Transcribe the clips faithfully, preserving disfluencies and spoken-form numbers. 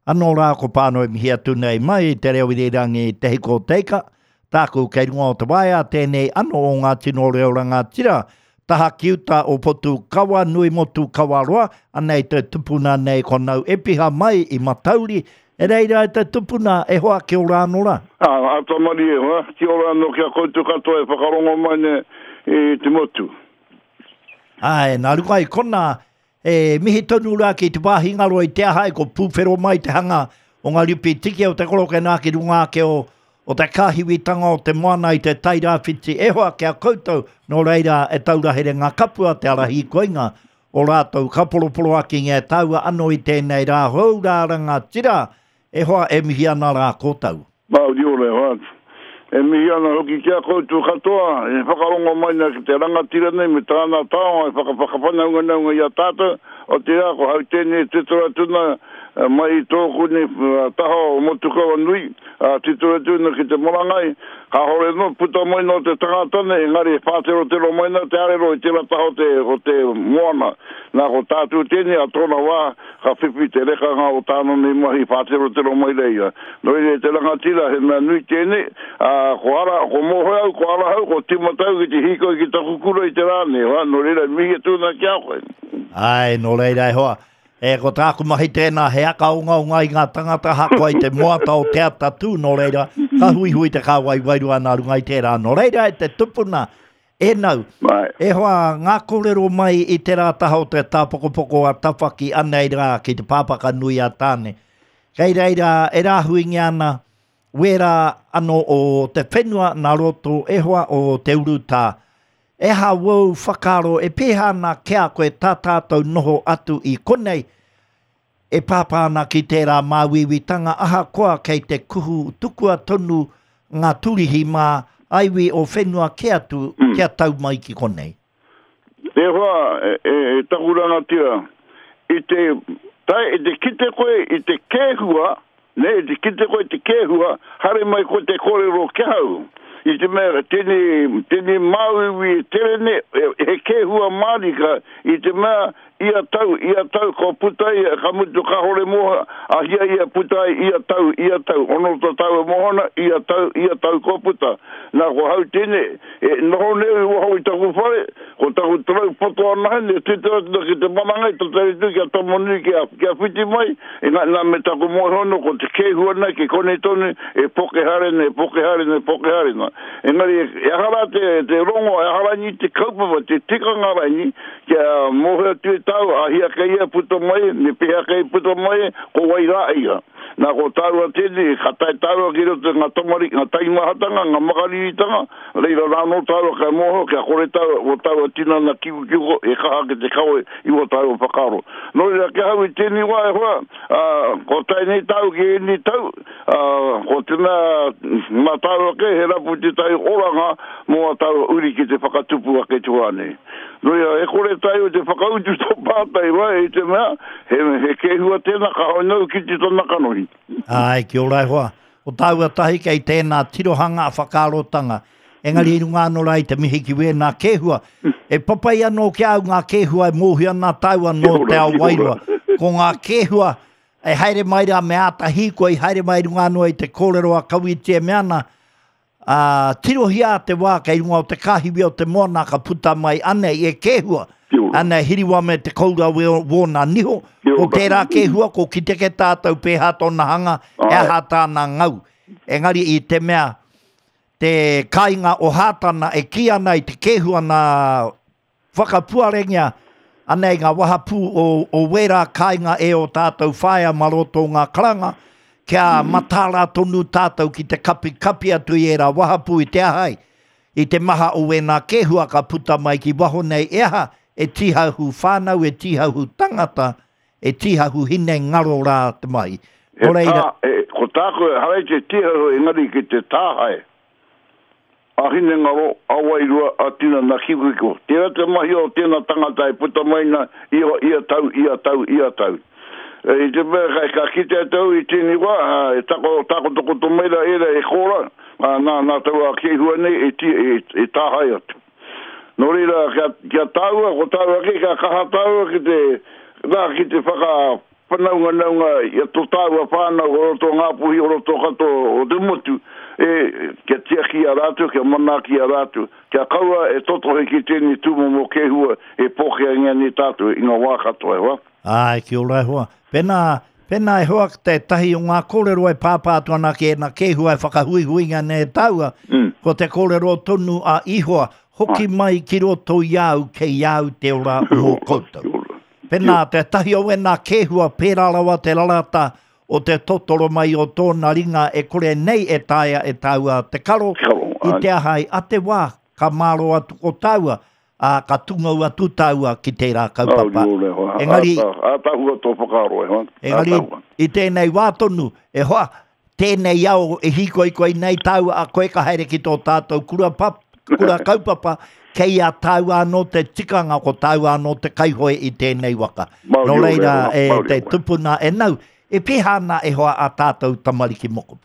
Anō rā ko pāno e mihia tūnei mai, te reo i rangi te hiko teika, tāku kei runga o te waia, tēnei anō o ngā tino reo ranga tira, taha kiuta o potu kawa, nui motu kawa roa, anei te tupuna nei konau e piha mai i matauri, e reira e te tupuna e hoa ki o rāno rā. Ah, ata mari e hoa, ki o rāno kia koutu katoa e whakarongo mai ne e te motu. Ai, nā rungai kona, e mihi tonu rā ki te wāhinga roa i te ahai ko pūwhero mai te hanga o ngā ripi tiki o te koroke nā ki runga ke o, o te kāhiwitanga o te moana i te taira whiti e hoa kia koutou no reira e taurahere ngā kapua te arahi koinga o rātou kaporoporo aki ngā taua anō i tēnei rā hou rā ranga tira e hoa e mihi ana rā kōtau. Mau di ore hoa. E mihi ana hoki kia koutou katoa, e whakarongo mai na ki te rangatira nei me tāna tāo, e whakapakapana unga naunga i a tātou, o te ako hau tēnei te tora tuna mai tōku ni taho o motukawa nui, te tora tuna ki te morangai, ka hore no puta mai no te tangatane, engari e whātero te ro mai na te arero i te rataho te, o te moana, nā ko tātou tēnei a tōna wā, ka whipi te reka ngā o tāno ni mahi whātero te ro mai reia. Noi re te rangatira, he mea nui tēnei, ko ara, ko moho au, ko ara hau, ko timatau ki te hiko ki ta kukura i te rāne, no reira mihi tūna kia koe. Ai, no reira e hoa. E ko tāku mahi tēnā he aka unga unga i ngā tangata hako i te moata o te atatu, no reira, ka hui hui te kāwai wairua nā runga i tērā. No reira e te tupuna, e nau, Mai. e hoa ngā kōrero mai i te rā taha o te tāpokopoko a tawhaki anei rā ki te pāpaka nui a tāne. Kei reira e rā huingi ana, wera ano o te whenua nā roto e hoa o te urutā. E ha wau whakaro e pēhana kia koe tā tātou noho atu i konei, e pāpāna ki tērā māwiwitanga aha koa kei te kuhu tukua tonu ngā turihi mā aiwi o whenua kia tu mm. kia tau mai ki konei. E hoa, e, e, e takuranga tira, i te, tai, i te kite koe, i te kēhua, ne, i te kite koe, te kēhua, hare mai koe te kōrero kia hau. I te mea, tēne, tēne māuiwi, tēne, he kēhua mārika, i te mea, ia tau, ia tau, ko putai, ka mutu ka hore moha, a hia ia putai, ia tau, ia tau, ono ta tau e mohana, ia tau, ia tau ko puta. Nā ko hau tēne, e noho neu i waho i taku whare, ko taku trau poto anahen, e tūtara tūtara ki te manangai, ta tari tū kia tamonu kia, kia whiti mai, e ngā, nā me taku mohono, ko te kēhua nei, ki kone tonu, e poke hare ne, poke hare ne, poke hare ne. Engari, e hara te, te rongo, e hara ni te kaupapa, te tikanga rangi, kia mohe tue tau, a hia kei ia puto mai, ni pihea kei puto mai, ko waira ia. Nā ko tāua tēne, ka tai tāua ki roto ngā tomari, ngā taimahatanga, ngā makariitanga, reira rāno tāua kai moho, kia kore tāua, o tāua tina na kiku kiku, e kaha ke te kawe, i o tāua whakaro. No rea kia hau i tēne wā e hoa, ko tai nei tau ki e ni tau, ko tēnā, mā tāua ke, he rapu te tai oranga, mua tāua uri ki te whakatupu a ke tuane. No rea, e kore tai o te whakautu tō pātai wā, e te mea, he, he kehua tēnā, ka hau nau ki te tōna kanohi. Ai, ki ora hoa. O tāua tahi kei tēnā tirohanga a whakarotanga. Engari mm. ngā no rai te mihi ki we nā kehua. E papai anō ki au ngā kehua e mōhi ana tāua no te au wairua. Ko ngā kehua e haere mai rā me ata hiko i haere mai ngā no i te kōrero a kawi te meana. Uh, tirohi a te wā kei runga o te kahiwi o te moana ka puta mai ane i e kehua. Ana hiriwa me te koura wōna niho, ko tērā kehua, ko ki teke tātou pēhā tōna hanga, e hātāna ngau. Engari i te mea, te kāinga o hātana e ki ana i te kehua na whakapuarengia, ana i ngā wahapū o, o wera kāinga e o tātou whaia maroto ngā karanga, kia mm. matara tonu tātou ki te kapi kapi atu i era wahapū i te ahai. I te maha o wena kehua ka puta mai ki waho nei e aha, e tihahu whānau, e tihahu tangata, e tihahu hine ngaro rā te mai. E tā, e, ko tāko e harai te tihahu e ngari ki te tāhai. A hine ngaro, a wairua, a tina na kiwiko. Tēra te mahi o tēnā tangata e puta mai na ia, ia tau, ia tau, ia tau. E te mea kai ka kite tau i tēni wā, e tako, tako toko to meira era e kora, nā, nā tau a kehua nei e, e, e tāhai atu. No reira, kia, kia tāua, ko tāua ki, kia kaha tāua ki te, nā, ki te whaka whanaunga naunga ia tō tāua whānau o roto ngāpuhi o roto kato o te motu e kia tia ki a rātu, kia mana ki a rātu, kia kaua e toto he ki tēni tūmo mo kehua e pōkea ngia ni tātu i ngā wā katoa e wā. Ai, ki o rai hoa. Pena, pena e hoa te tahi o ngā kōrero e pāpātua na ke na kehua e whakahui huinga ne taua, mm. ko te kōrero tonu a ihoa, hoki mai ki roto iau ke iau te ora o koutou. Pena te tahi o e nā kehua pēralawa te lalata o te totoro mai o tōna ringa e kore nei e taia e taua te karo i te ahai a te wā ka māro atu o taua a ka tungau atu taua ki te rā kaupapa. Engari, engari i tēnei wā tonu e hoa tēnei au e hiko i koe nei taua a koe ka haere ki tō tātou kura, pap, kura kaupapa kei a taua no te tikanga ko taua no te kaihoe i tēnei waka. No reira e te tupuna e nau. E pihana e hoa a tātou tamariki moko.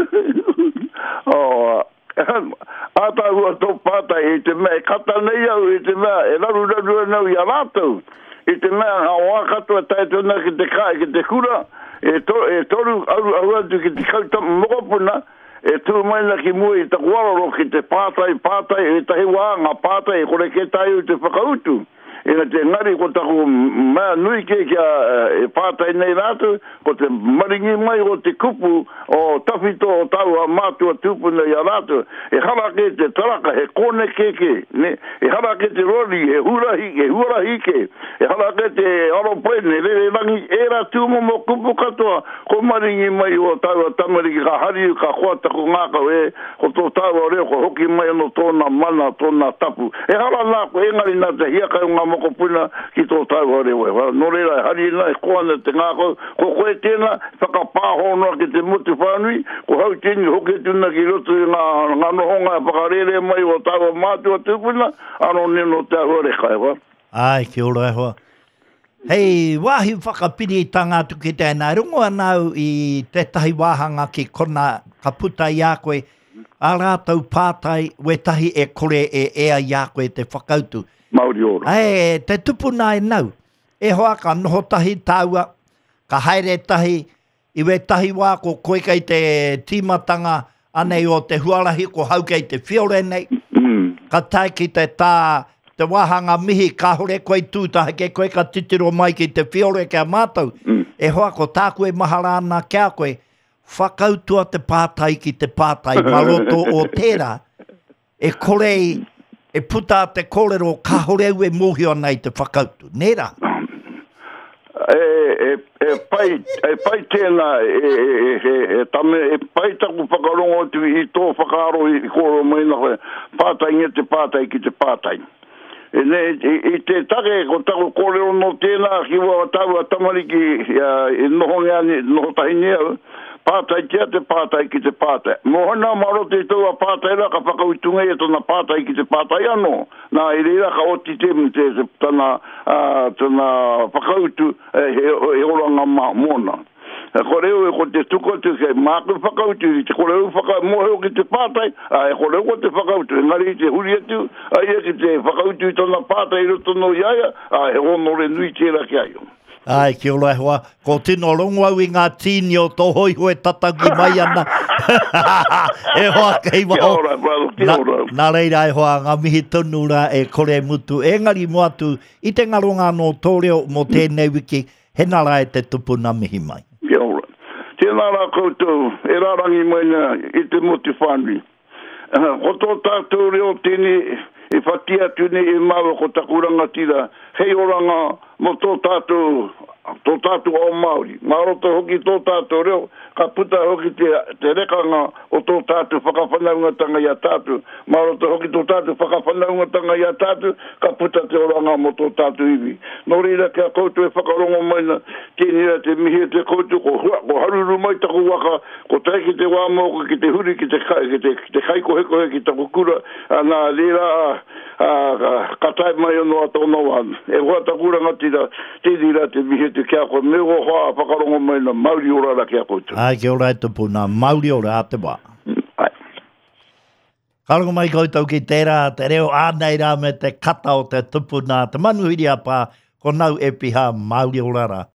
Oh, a tāua tō pātai i te mea, kata nei au i te mea, e raru raru nau i a rātou. I te mea, a oa katoa tai tōna ki te kai, ki te kura, e, to, e toru aru aru atu ki te kautama mokopuna, e tū maina ki mua i te kuaroro ki te pātai, pātai, e tahi wā ngā pātai, e kore ke tai u te whakautu. E te ngari ko taku mea nui ke kia e pātai nei rātu, ko te maringi mai o te kupu o tawhito o taua mātua tūpuna i a rātu. E harake te taraka, he kone keke, ne? E harake te rori, he hurahi, he hurahi ke. E harake te aropaine, re re rangi e rā tūmo mo kupu katoa, ko maringi mai o taua tamariki ka hariu, ka hoa taku ngākau e, ko tō taua reo, ko hoki mai no tōna mana, tōna tapu. E hara nā, ko engari nā te hiakai ngā moko puna ki tō tāua rewa. Nō reira, hari nā, e koana te ngāko, ko koe tēnā, whakapāhonoa ki te mutu whānui, ko hau tēni hoke tuna ki roto i ngā, ngā nohonga e whakarere mai o tāua mātua tūpuna, ano neno tāua reka e wa. Ai, ki ora e hoa. Hei, wāhi whakapiri i tangātu ki tēnā, rungo anau i te tahi wāhanga ki kona ka puta i a koe, a rātau pātai, we tahi e kore e ea i a koe te whakautu. Mauri ora. Ai, te tupuna e nau. E hoa ka noho tahi tāua, ka haere tahi, i we tahi wā ko koe kei te tīmatanga anei o te huarahi, ko hau kei te whiore nei. Mm. Ka tai ki te tā, te wahanga mihi, ka hore koe tūtaha ke koe ka titiro mai ki te whiore kia mātou. Mm. E hoa ko tā koe maharana kia koe, whakautua te pātai ki te pātai, maroto o tērā, e korei, e puta te kōrero ka horeu e mōhio nei te whakautu. Nera? E, e, e, pai, e pai tēnā, e, e, e, e, tame, e pai taku whakarongo tu i tō whakaro i kōro maina koe, pātai nge te pātai ki te pātai. E ne, i, i te take, ko taku kōrero no tēnā, ki wā tāua tamariki, i noho ngāni, noho tahi nea, pātai kia te pātai ki te pātai. Mohana maro te taua pātai raka whakautunga e tona pātai ki te pātai anō. Nā i reira ka oti tēmu te tana, uh, tana whakautu e he, he oranga mā mōna. Ko reo e ko te tuko te ke māku whakautu, te ko reo whaka moheo ki te pātai, e ko reo ko te whakautu. Ngari te huri atu, a ia ki te whakautu i tona pātai roto no iaia, a he honore nui tēra ki aio. Ai, ki ola e hoa, ko tino rongo au i ngā tīni o tō hoi hoi tataki mai ana. E hoa kei wao. Kia ora, brother, kia ora. Nā reira e hoa, ngā mihi tunura e kore mutu. E ngari mo atu, i te ngaronga no tōreo mo tēnei wiki, he nara e te tupuna mihi mai. Kia ora. Tēnā rā koutou, e rārangi mai na i te motu whānui. Uh, ko tō tātou reo tēne, e whatia tūne e mawa ko takuranga tira, hei oranga mo tō tātou, tō tātou o Māori. Māroto hoki tō tātou reo, ka puta hoki te, te rekanga o tō tātou whakawhanaungatanga i a tātou. Māroto hoki tō tātou whakawhanaungatanga i a tātou, ka puta te oranga mo tō tātou iwi. Nō reira kia koutou e whakarongo maina, tēnira te mihi te koutou, ko, ko haruru mai taku waka, ko tai ki te wāmoko, ki te huri, ki te, ki te, ki te kaiko heko he ki taku kura, nā reira ka tai mai ono a tōna wan. E hoa takuranga tira, tēnira te mihi te kia koe, me o hoa whakarongo maina, Māori orara kia koutou. Ai, kia ora e tupuna, Māori ora a te wā. Ai. Karongo mai koutou ki tērā, te reo ānei rā me te kata o te tupuna, te manuhiri a pā, ko nau e piha Māori orara.